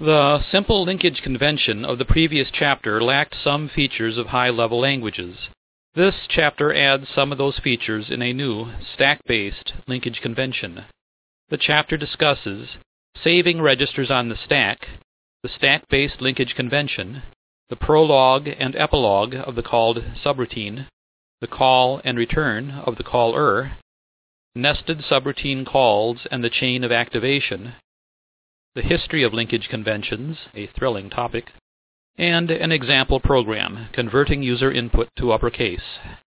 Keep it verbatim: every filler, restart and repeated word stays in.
The simple linkage convention of the previous chapter lacked some features of high-level languages. This chapter adds some of those features in a new, stack-based linkage convention. The chapter discusses saving registers on the stack, the stack-based linkage convention, the prologue and epilogue of the called subroutine, the call and return of the caller, nested subroutine calls and the chain of activation, the history of linkage conventions, a thrilling topic, and an example program, converting user input to uppercase.